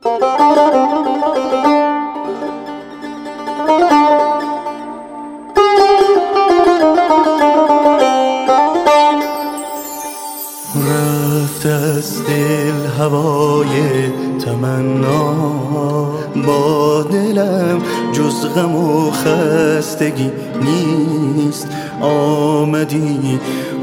رفت از دل هوای تمنا، با دلم جز غم و خستگی نیست. آمدی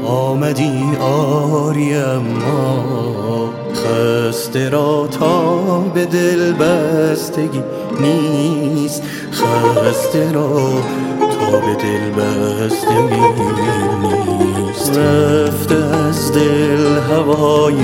آری اما خسته را تا به دل بستگی نیست. خسته را تا به دل بستگی نیست. رفت از دل هوای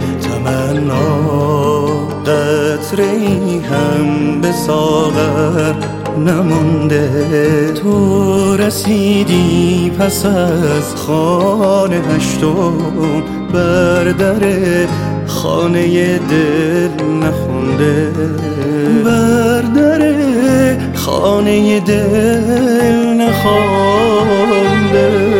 تمنا، قطره‌ای هم به ساغر نمانده. تو رسیدی پس از خانه هشتم، بر در خانه دل نخونده. بر در خانه دل نخونده.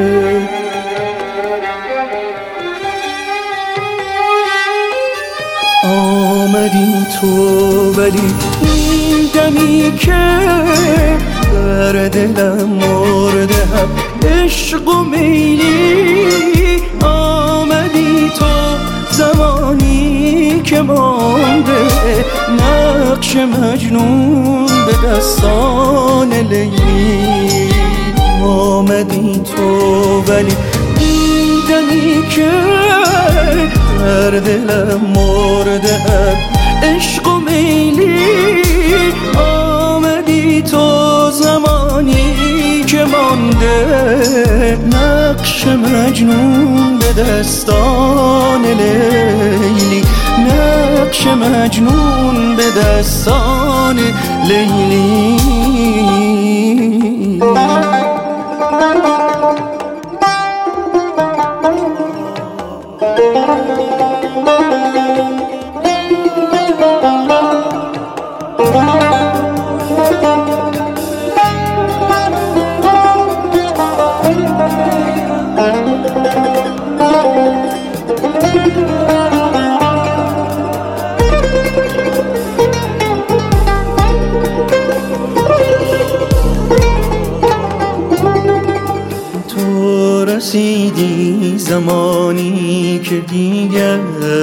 آمدی تو ولی این دمی که در دلم مرده هم عشق و میلی. آمدی تو زمانی که مانده نقش مجنون به دستان لیلی. آمدی تو ولی این دمی که در دلم مرده هم عشق و میلی. آمدی تو زمانی که مانده نقش مجنون به دستان لیلی. نقش مجنون به دستان لیلی. تو رسیدی زمانی که دیگر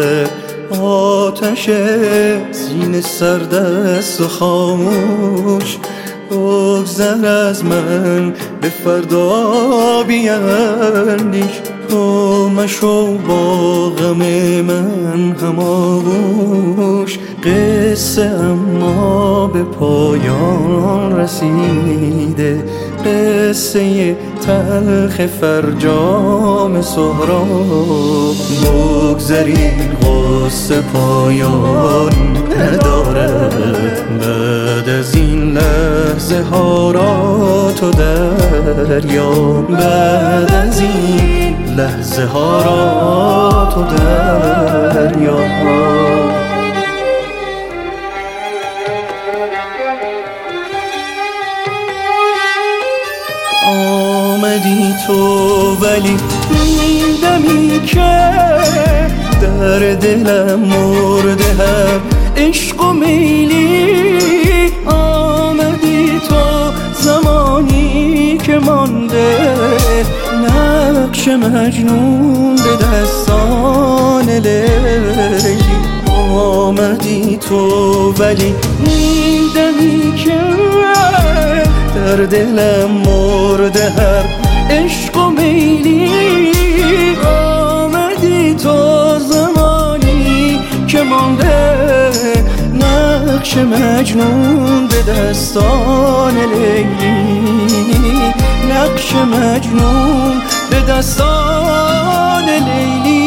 آتش سینه سرد است و خاموش. بگذر از من به فردا بیندیش. تو مشو با غم من هماغوش. قصه اما به پایان رسیده. قصه تلخ فرجام سهراب. بگذری قصه پایان ندارد. بعد از این لحظه ها را تو دریاب. بعد از این لحظه ها را تو دریاب. آمدی تو ولی این دمی که در دلم مرده هم عشق و میلی. آمدی تو زمانی که مانده نقش مجنون به دستان لیلی. آمدی تو ولی این دمی که در دلم مرده هر عشق و میلی. آمدی تو زمانی که مانده نقش مجنون به دستان لیلی. نقش مجنون به دستان لیلی.